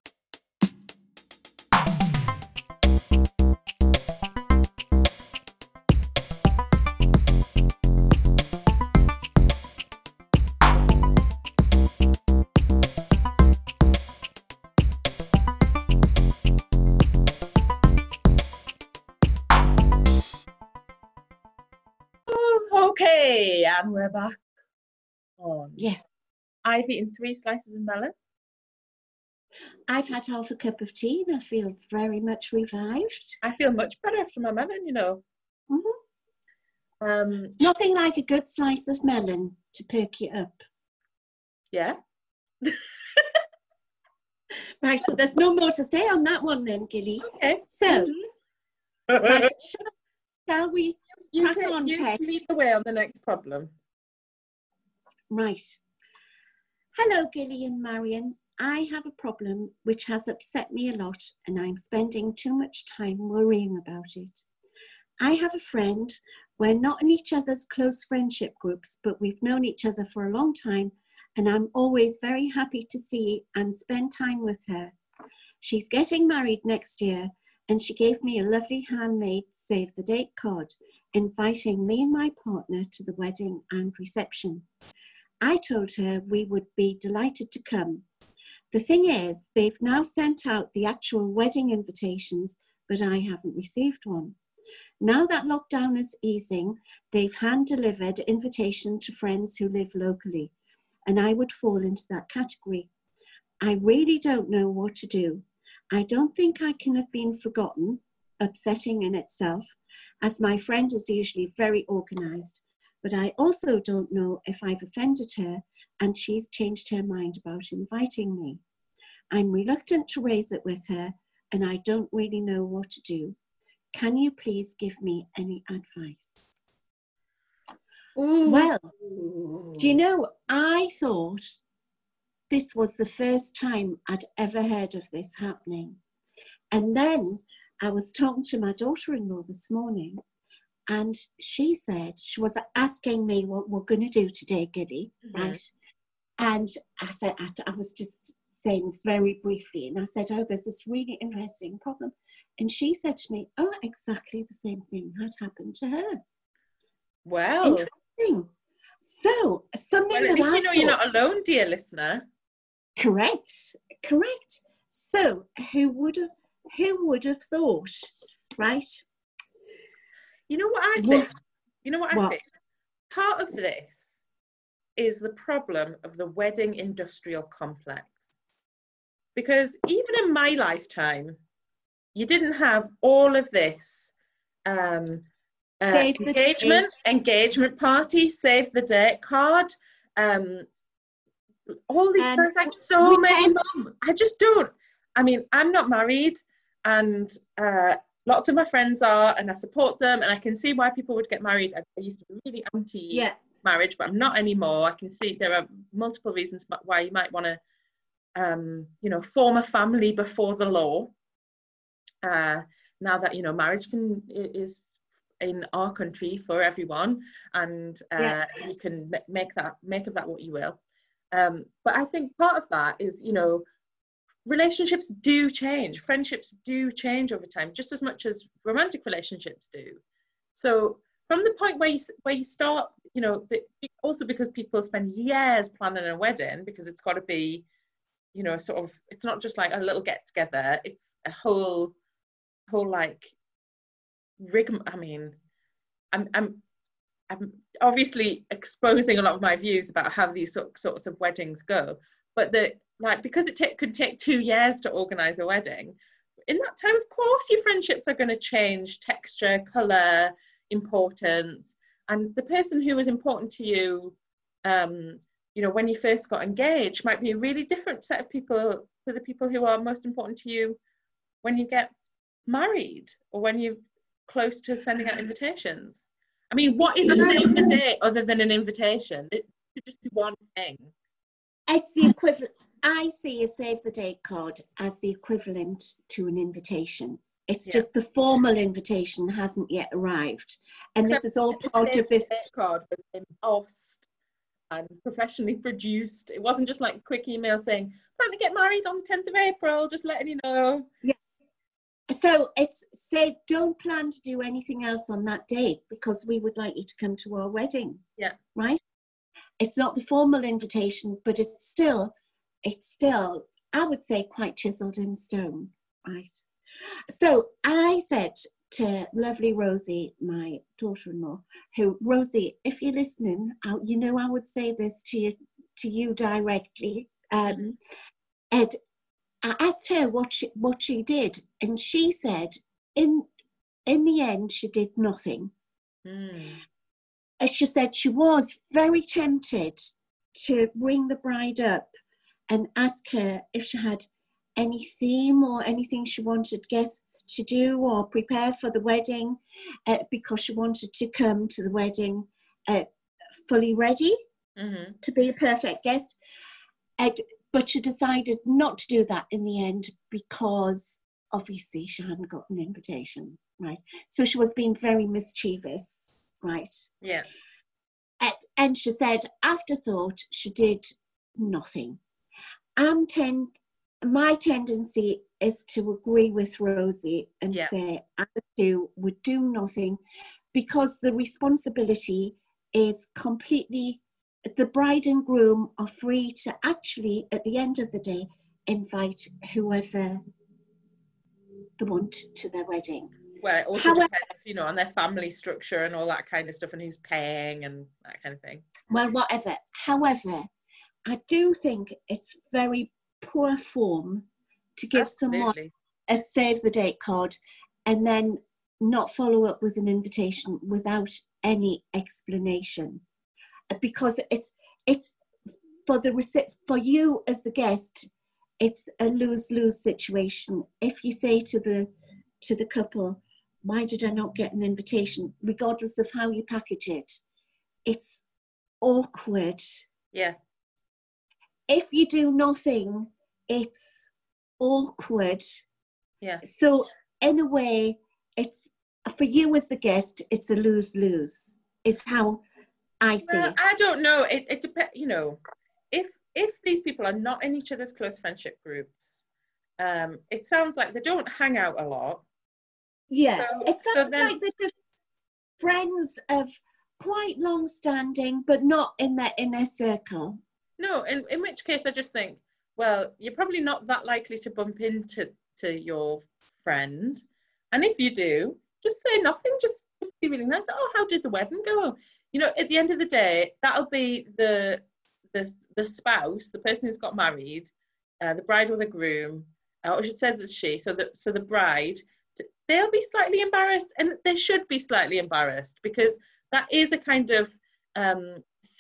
Okay, and we're back on. Yes. I've eaten three slices of melon. I've had half a cup of tea and I feel very much revived. I feel much better after my melon, you know. Mm-hmm. Um, it's nothing like a good slice of melon to perk you up. Yeah. Right, so there's no more to say on that one then, Gilly. Okay. So, right, shall, shall we you crack take, on, you Pet? lead the way on the next problem. Right. Hello, Gilly and Marion. I have a problem which has upset me a lot, and I'm spending too much time worrying about it. I have a friend. We're not in each other's close friendship groups, but we've known each other for a long time, and I'm always very happy to see and spend time with her. She's getting married next year, and she gave me a lovely handmade save the date card, inviting me and my partner to the wedding and reception. I told her we would be delighted to come. The thing is, they've now sent out the actual wedding invitations, but I haven't received one. Now that lockdown is easing, they've hand-delivered invitation to friends who live locally, and I would fall into that category. I really don't know what to do. I don't think I can have been forgotten, upsetting in itself, as my friend is usually very organised, but I also don't know if I've offended her and she's changed her mind about inviting me. I'm reluctant to raise it with her, and I don't really know what to do. Can you please give me any advice? Ooh. Well, do you know, I thought this was the first time I'd ever heard of this happening. And then I was talking to my daughter-in-law this morning, and she said, she was asking me what we're going to do today, Gilly, mm-hmm. right? And I said, I, I was just saying very briefly, and I said, oh, there's this really interesting problem. And she said to me, oh, exactly the same thing had happened to her. Wow. Interesting. So, something well, at that least I you know thought, you're not alone, dear listener. Correct, correct. So, who would have, who would have thought, right? You know what I think? What? You know what I what? think? Part of this is the problem of the wedding industrial complex. Because even in my lifetime, you didn't have all of this um, uh, engagement, engagement party, save the date card, um, all these, um, there's like so many mum. I just don't, I mean, I'm not married, and uh, lots of my friends are, and I support them, and I can see why people would get married. I, I used to be really anti yeah. marriage, but I'm not anymore. I can see there are multiple reasons why you might want to um, you know, form a family before the law. Uh, now that, you know, marriage can is in our country for everyone, and uh, yeah. you can make that make of that what you will. Um, but I think part of that is, you know, relationships do change, friendships do change over time, just as much as romantic relationships do. So from the point where you where you start, you know, the, also because people spend years planning a wedding, because it's got to be, you know, sort of, it's not just like a little get together, it's a whole, whole like rig. I mean, I'm, I'm, I'm obviously exposing a lot of my views about how these sort, sorts of weddings go, but the, like, because it t- could take two years to organize a wedding, in that time, of course, your friendships are going to change texture, color, importance, and the person who was important to you, um, you know, when you first got engaged might be a really different set of people to the people who are most important to you when you get married or when you're close to sending out invitations. I mean, what is a save the date other than an invitation? It could just be one thing. It's the equivalent. I see a save the date card as the equivalent to an invitation. It's yeah. just the formal invitation hasn't yet arrived. And Except this is all part of this. The date card was embossed and professionally produced. It wasn't just like a quick email saying, plan to get married on the tenth of April, just letting you know. Yeah. So it's say, don't plan to do anything else on that date because we would like you to come to our wedding. Yeah. Right? It's not the formal invitation, but it's still, it's still, I would say, quite chiseled in stone. Right? So I said to lovely Rosie, my daughter-in-law, who, Rosie, if you're listening, I, you know I would say this to you, to you directly. Um, and I asked her what she, what she did, and she said, in in the end, she did nothing. Mm. And she said she was very tempted to bring the bride up and ask her if she had any theme or anything she wanted guests to do or prepare for the wedding, uh, because she wanted to come to the wedding uh, fully ready mm-hmm. to be a perfect guest. Uh, but she decided not to do that in the end because obviously she hadn't got an invitation, right? So she was being very mischievous, right? Yeah. And, and she said, afterthought, she did nothing. I'm tend, my tendency is to agree with Rosie and Yeah. say, I too would do nothing, because the responsibility is completely, the bride and groom are free to actually, at the end of the day, invite whoever they want to their wedding. Well, it also However, depends, you know, on their family structure and all that kind of stuff, and who's paying and that kind of thing. well, whatever. However, I do think it's very poor form to give Absolutely. someone a save the date card and then not follow up with an invitation without any explanation, because it's it's for the for you as the guest, it's a lose-lose situation. If you say to the to the couple, why did I not get an invitation, regardless of how you package it, it's awkward. Yeah. If you do nothing, it's awkward. Yeah. So in a way, it's for you as the guest, it's a lose-lose, is how I see well, it. I don't know. It, it depends, you know, if if these people are not in each other's close friendship groups, um, it sounds like they don't hang out a lot. Yeah, So, it sounds so then, like they're just friends of quite long-standing, but not in their inner circle. No, in, in which case I just think, well, you're probably not that likely to bump into to your friend. And if you do, just say nothing, just, just be really nice. Oh, how did the wedding go? You know, at the end of the day, that'll be the the, the spouse, the person who's got married, uh, the bride or the groom, uh, or it says it's she, so the, so the bride, they'll be slightly embarrassed, and they should be slightly embarrassed, because that is a kind of um,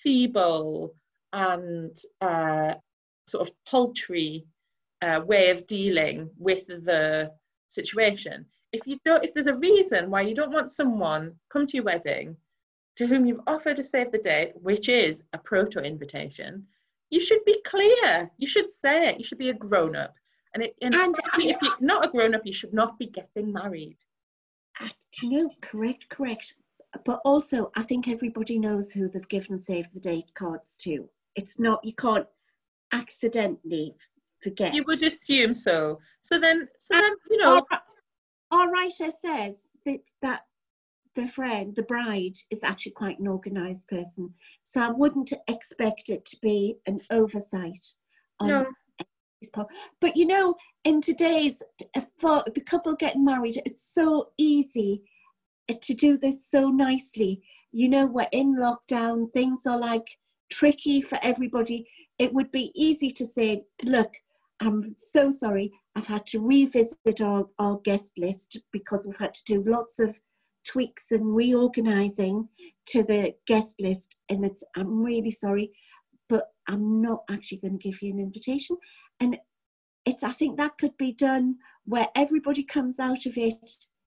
feeble and uh, sort of paltry uh, way of dealing with the situation. If you don't, if there's a reason why you don't want someone come to your wedding to whom you've offered to save the date, which is a proto invitation, you should be clear. You should say it. You should be a grown up. And, it, and, and if you're not a grown up, you should not be getting married. Uh, do you know, correct, correct. But also, I think everybody knows who they've given save the date cards to. It's not, you can't accidentally forget. You would assume so. So then, so then, you know. Our, our writer says that, that the friend, the bride, is actually quite an organised person. So I wouldn't expect it to be an oversight on no. his part. But you know, in today's, for the couple getting married, it's so easy to do this so nicely. You know, we're in lockdown, things are like tricky for everybody. It would be easy to say, look, I'm so sorry, I've had to revisit our, our guest list because we've had to do lots of tweaks and reorganizing to the guest list, and it's, I'm really sorry, but I'm not actually going to give you an invitation. And it's, I think that could be done where everybody comes out of it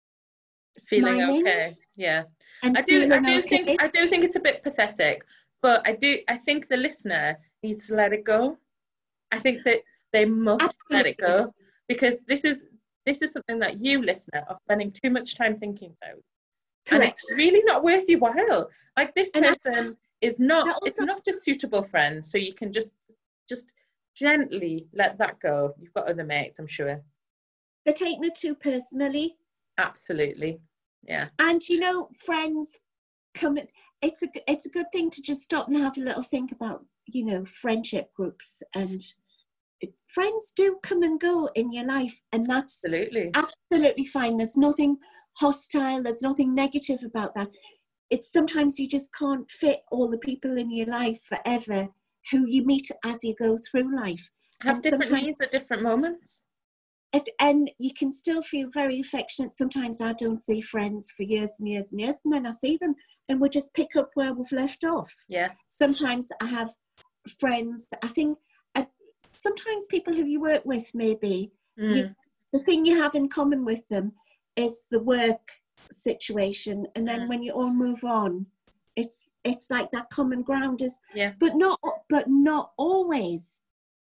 feeling smiling, okay. Yeah, and I do. I do okay. think. I do think it's a bit pathetic, but I do. I think the listener needs to let it go. I think that they must Absolutely. let it go, because this is this is something that you, listener, are spending too much time thinking about. Correct. And it's really not worth your while. Like, this person I, is not. Also, it's not a suitable friend, so you can just just gently let that go. You've got other mates, I'm sure. They're taking it too personally. Absolutely, yeah. And you know, friends come. It's a it's a good thing to just stop and have a little think about, you know, friendship groups, and friends do come and go in your life, and that's absolutely absolutely fine. There's nothing hostile. There's nothing negative about that. It's sometimes you just can't fit all the people in your life forever who you meet as you go through life. Have and different needs at different moments. It, and you can still feel very affectionate. Sometimes I don't see friends for years and years and years, and then I see them and we just pick up where we've left off. Yeah. Sometimes I have friends, I think, uh, sometimes people who you work with, maybe, mm. you, the thing you have in common with them is the work situation, and then mm. when you all move on, it's it's like that common ground is, yeah. but not, but not always.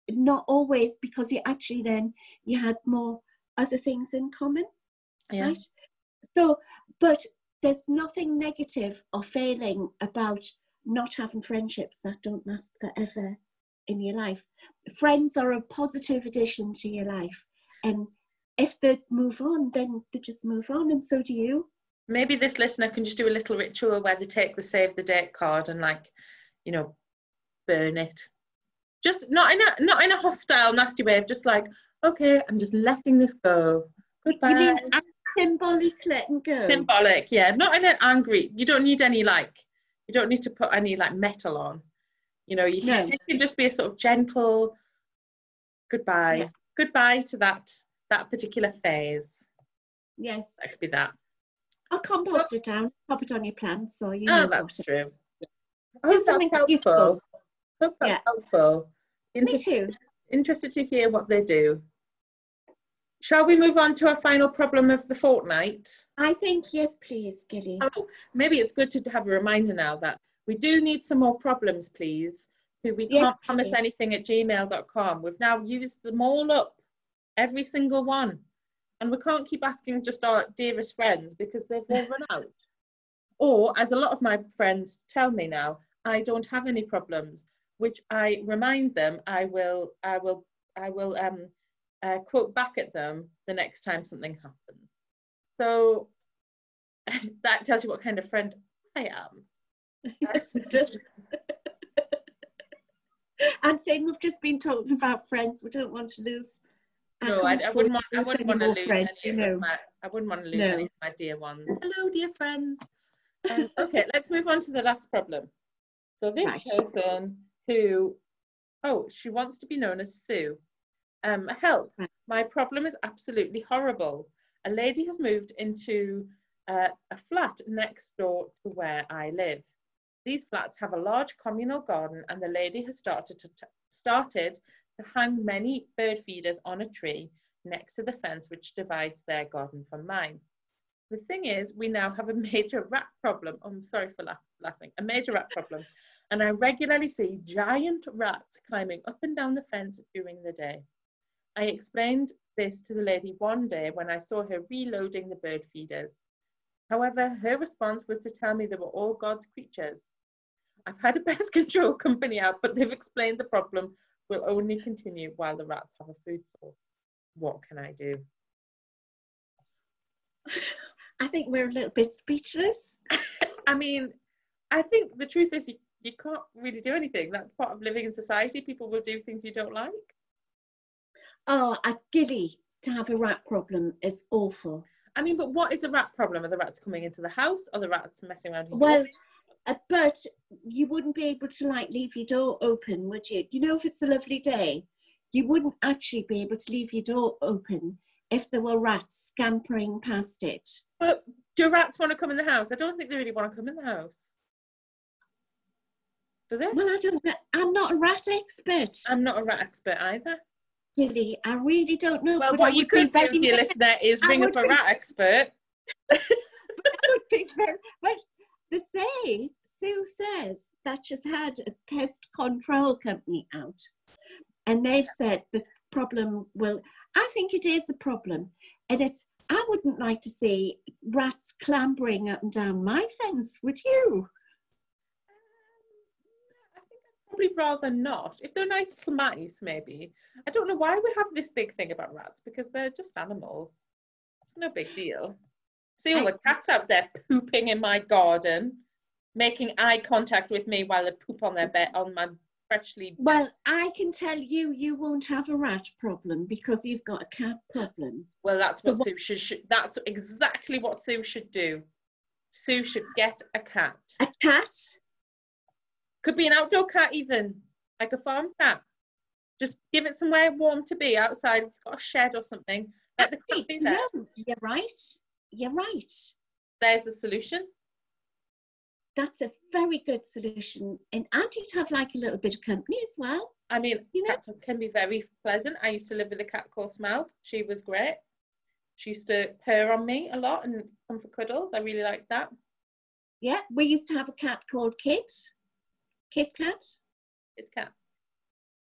not always, because you actually then, you had more other things in common, Yeah. right? So, but there's nothing negative or failing about not having friendships that don't last forever in your life. Friends are a positive addition to your life. And if they move on, then they just move on, and so do you. Maybe this listener can just do a little ritual where they take the save the date card and, like, you know, burn it. Just not in a not in a hostile, nasty way. Just like, okay, I'm just letting this go. Goodbye. You mean symbolic letting go? Symbolic, yeah. Not in an angry. You don't need any, like, you don't need to put any, like, metal on. You know, you, No. it can just be a sort of gentle goodbye. Yeah. Goodbye to that that particular phase. Yes. That could be that. I'll compost oh. it down, pop it on your plants, so you oh, know. That's what true. It. I hope that's helpful. Useful. Hope that's yeah. helpful. Me too. Interested to hear what they do. Shall we move on to our final problem of the fortnight? I think yes, please, Gilly. Oh, maybe it's good to have a reminder now that we do need some more problems, please. Who we yes, can't please. promise anything at gmail dot com. We've now used them all up, every single one. And we can't keep asking just our dearest friends because they've all run out. Or, as a lot of my friends tell me now, I don't have any problems, which I remind them I will, I will, I will um, uh, quote back at them the next time something happens. So that tells you what kind of friend I am. Yes, it does. And saying we've just been talking about friends, we don't want to lose. No, I, I wouldn't want. I wouldn't want to lose friends, any you know. of my. I wouldn't want to lose no. any of my dear ones. Hello, dear friends. Um, okay, let's move on to the last problem. So this right. person who, oh, she wants to be known as Sue. Um, help! Right. My problem is absolutely horrible. A lady has moved into uh, a flat next door to where I live. These flats have a large communal garden, and the lady has started to t started to hang many bird feeders on a tree next to the fence which divides their garden from mine. The thing is, we now have a major rat problem. Oh, I'm sorry for laugh laughing. A major rat problem, and I regularly see giant rats climbing up and down the fence during the day. I explained this to the lady one day when I saw her reloading the bird feeders. However, her response was to tell me they were all God's creatures. I've had a pest control company out, but they've explained the problem will only continue while the rats have a food source. What can I do? I think we're a little bit speechless. I mean, I think the truth is you, you can't really do anything. That's part of living in society. People will do things you don't like. Oh, a Gilly, to have a rat problem is awful. I mean, but what is a rat problem? Are the rats coming into the house? Are the rats messing around in Well, uh, but you wouldn't be able to, like, leave your door open, would you? You know, if it's a lovely day, you wouldn't actually be able to leave your door open if there were rats scampering past it. But do rats want to come in the house? I don't think they really want to come in the house. Do they? Well, I don't know. I'm not a rat expert. I'm not a rat expert either. Really, I really don't know. Well, but what I you could do, dear listener, is ring up a rat expert. But I would be very much. They say, Sue says that she's had a pest control company out, and they've said the problem will. I think it is a problem, and it's. I wouldn't like to see rats clambering up and down my fence. Would you? Probably rather not. If they're nice little mice, maybe. I don't know why we have this big thing about rats, because they're just animals. It's no big deal. See all the cats out there pooping in my garden, making eye contact with me while they poop on their bed, on my freshly... Well, I can tell you, you won't have a rat problem because you've got a cat problem. Well, that's what so Sue should, should... That's exactly what Sue should do. Sue should get a cat. A cat? Could be an outdoor cat even, like a farm cat. Just give it somewhere warm to be outside, got a shed or something. Let the cat be there. No, you're right. You're right. There's the solution. That's a very good solution. And aren't you to have like a little bit of company as well? I mean, you know? Cats can be very pleasant. I used to live with a cat called Smaug. She was great. She used to purr on me a lot and come for cuddles. I really liked that. Yeah, we used to have a cat called Kit. Kit Kat. Kit Kat.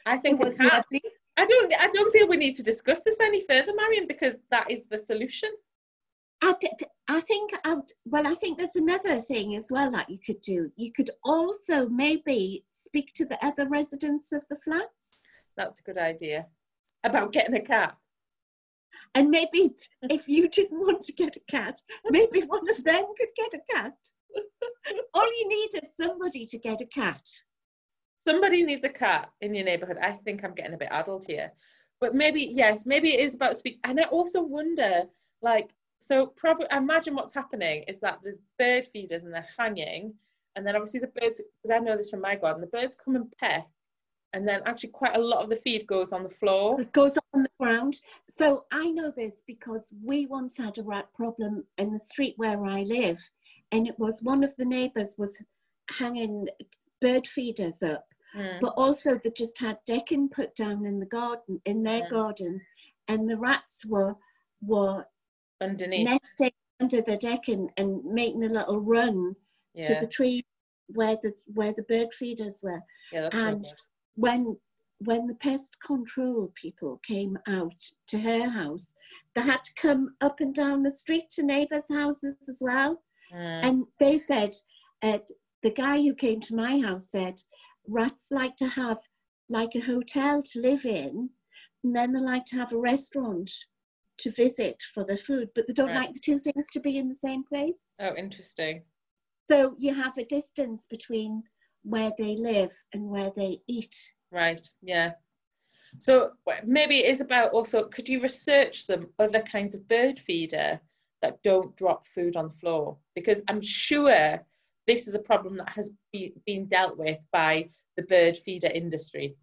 I think It a was cat. lovely. I don't. I don't feel we need to discuss this any further, Marion, because that is the solution. I, I think, I, well, I think there's another thing as well that you could do. You could also maybe speak to the other residents of the flats. That's a good idea. About getting a cat. And maybe if you didn't want to get a cat, maybe one of them could get a cat. All you need is somebody to get a cat. Somebody needs a cat in your neighbourhood. I think I'm getting a bit adult here. But maybe, yes, maybe it is about speak. And I also wonder, like, so probably, imagine what's happening is that there's bird feeders and they're hanging. And then obviously the birds, because I know this from my garden, the birds come and peck. And then actually quite a lot of the feed goes on the floor. It goes on the ground. So I know this because we once had a rat problem in the street where I live. And it was one of the neighbours was hanging bird feeders up. Mm. But also they just had decking put down in the garden, in their mm. garden. And the rats were, were underneath, nesting under the decking and making a little run yeah. to the tree where the, where the bird feeders were. Yeah, that's and so good. when when the pest control people came out to her house, they had to come up and down the street to neighbours' houses as well. Mm. And they said, uh, the guy who came to my house said, rats like to have like a hotel to live in, and then they like to have a restaurant to visit for their food, but they don't right. like the two things to be in the same place. Oh, interesting. So you have a distance between where they live and where they eat. Right, yeah. So maybe it is about also, could you research some other kinds of bird feeder that don't drop food on the floor? Because I'm sure this is a problem that has be, been dealt with by the bird feeder industry.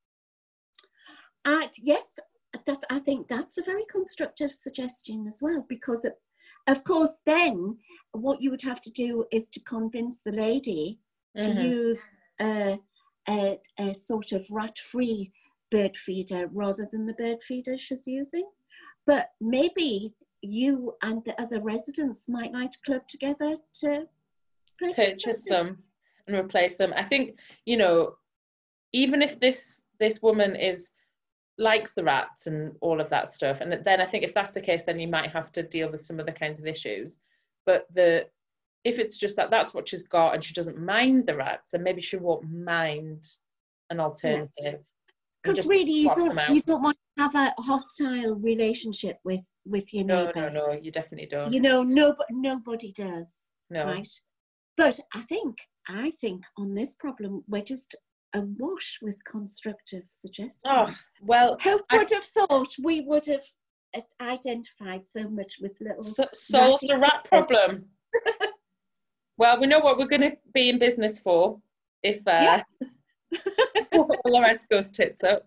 Uh, yes, that, I think that's a very constructive suggestion as well, because it, of course then what you would have to do is to convince the lady mm-hmm. to use a, a, a sort of rat-free bird feeder rather than the bird feeder she's using. But maybe you and the other residents might like to club together to purchase, purchase them and replace them. I think, you know, even if this this woman is likes the rats and all of that stuff, and then I think if that's the case, then you might have to deal with some other kinds of issues. But the if it's just that that's what she's got and she doesn't mind the rats, then maybe she won't mind an alternative. Because yeah. really, you don't you don't want to have a hostile relationship with with your no, neighbour. No, no, no, you definitely don't. You know, no, nobody does. No. Right. But I think I think on this problem we're just awash with constructive suggestions. Oh, well, who would I, have thought we would have identified so much with little so, solved a rat problem? Well, we know what we're going to be in business for if uh, yeah. all the rest goes tits up.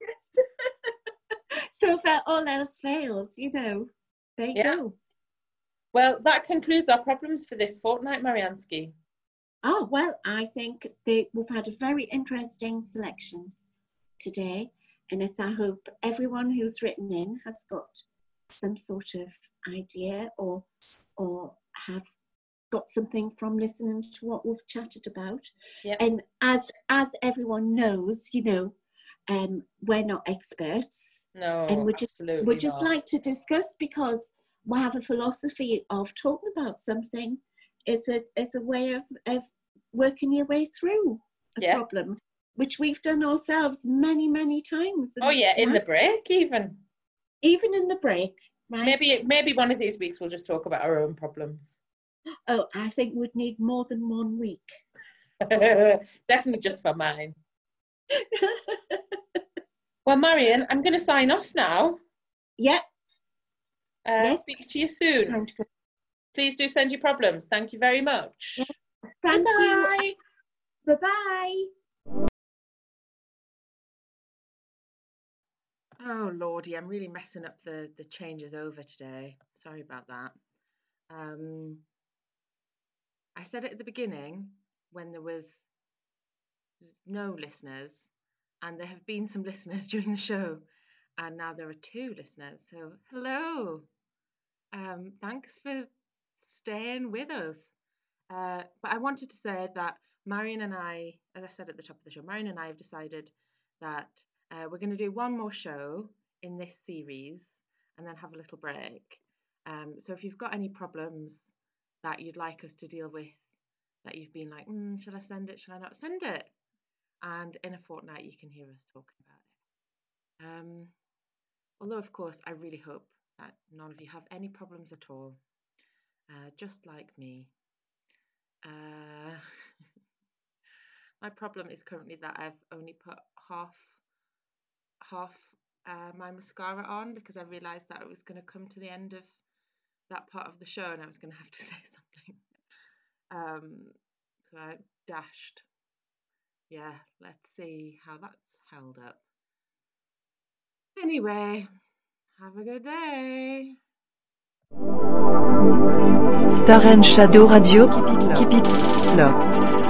Yes. So if all else fails, you know, there you yeah. go. Well, that concludes our problems for this fortnight, Mariansky. Oh, well, I think they, we've had a very interesting selection today, and it's I hope everyone who's written in has got some sort of idea or or have got something from listening to what we've chatted about. Yep. And as as everyone knows, you know, um, we're not experts. No, and we just absolutely we just not. like to discuss because we have a philosophy of talking about something. Is a is a way of, of working your way through a yeah. problem, which we've done ourselves many, many times. Oh yeah, in the break even. Even in the break, right? Maybe maybe one of these weeks we'll just talk about our own problems. Oh, I think we'd need more than one week. Definitely just for mine. Well, Marion, I'm going to sign off now. Yeah. Uh, yes. Speak to you soon. Please do send your problems. Thank you very much. Yes. Thank Bye-bye. you. Bye-bye. Oh, Lordy, I'm really messing up the, the changes over today. Sorry about that. Um, I said it at the beginning when there was no listeners, and there have been some listeners during the show, and now there are two listeners. So, hello. Um, thanks for staying with us. Uh, but I wanted to say that Marion and I, as I said at the top of the show, Marion and I have decided that uh, we're going to do one more show in this series and then have a little break. Um, so if you've got any problems that you'd like us to deal with, that you've been like, mm, shall I send it, shall I not send it? And in a fortnight you can hear us talking about it. Um, although, of course, I really hope that none of you have any problems at all, uh, just like me. Uh, my problem is currently that I've only put half half uh, my mascara on because I realised that I was going to come to the end of that part of the show and I was going to have to say something. Um, so I dashed. Yeah, let's see how that's held up. Anyway, have a good day. Star and Shadow Radio, keep it locked.